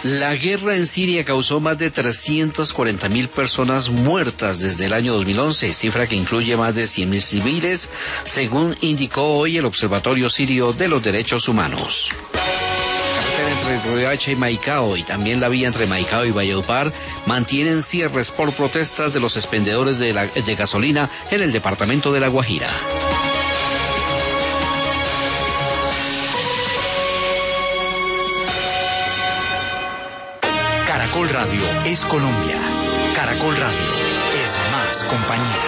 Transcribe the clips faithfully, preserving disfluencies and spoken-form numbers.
La guerra en Siria causó más de trescientas cuarenta mil personas muertas desde el año dos mil once, cifra que incluye más de cien mil civiles, según indicó hoy el Observatorio Sirio de los Derechos Humanos. Entre Riohacha y Maicao y también la vía entre Maicao y Valledupar mantienen cierres por protestas de los expendedores de, la, de gasolina en el departamento de La Guajira. Caracol Radio es Colombia. Caracol Radio es más compañía.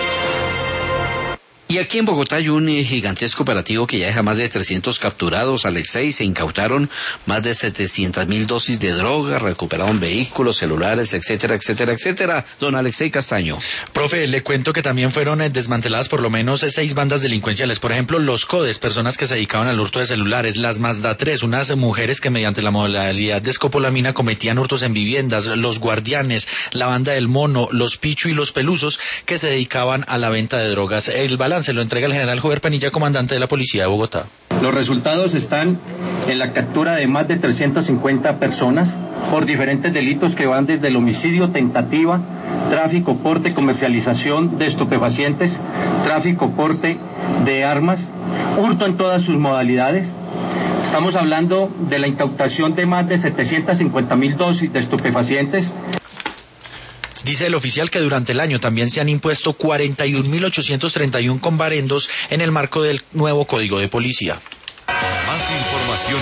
Y aquí en Bogotá hay un gigantesco operativo que ya deja más de trescientos capturados. Alexei, se incautaron más de setecientas mil dosis de droga, recuperaron vehículos, celulares, etcétera, etcétera, etcétera. Don Alexei Castaño. Profe, le cuento que también fueron eh, desmanteladas por lo menos eh, seis bandas delincuenciales. Por ejemplo, los CODES, personas que se dedicaban al hurto de celulares. Las Mazda tres, unas mujeres que mediante la modalidad de escopolamina cometían hurtos en viviendas. Los Guardianes, la banda del Mono, los Pichu y los Pelusos, que se dedicaban a la venta de drogas. El balance se lo entrega el general Jover Penilla, comandante de la Policía de Bogotá. Los resultados están en la captura de más de trescientas cincuenta personas por diferentes delitos que van desde el homicidio, tentativa, tráfico, porte, comercialización de estupefacientes, tráfico, porte de armas, hurto en todas sus modalidades. Estamos hablando de la incautación de más de setecientas cincuenta mil dosis de estupefacientes. Dice el oficial que durante el año también se han impuesto cuarenta y un mil ochocientos treinta y uno comparendos en el marco del nuevo Código de Policía. Más información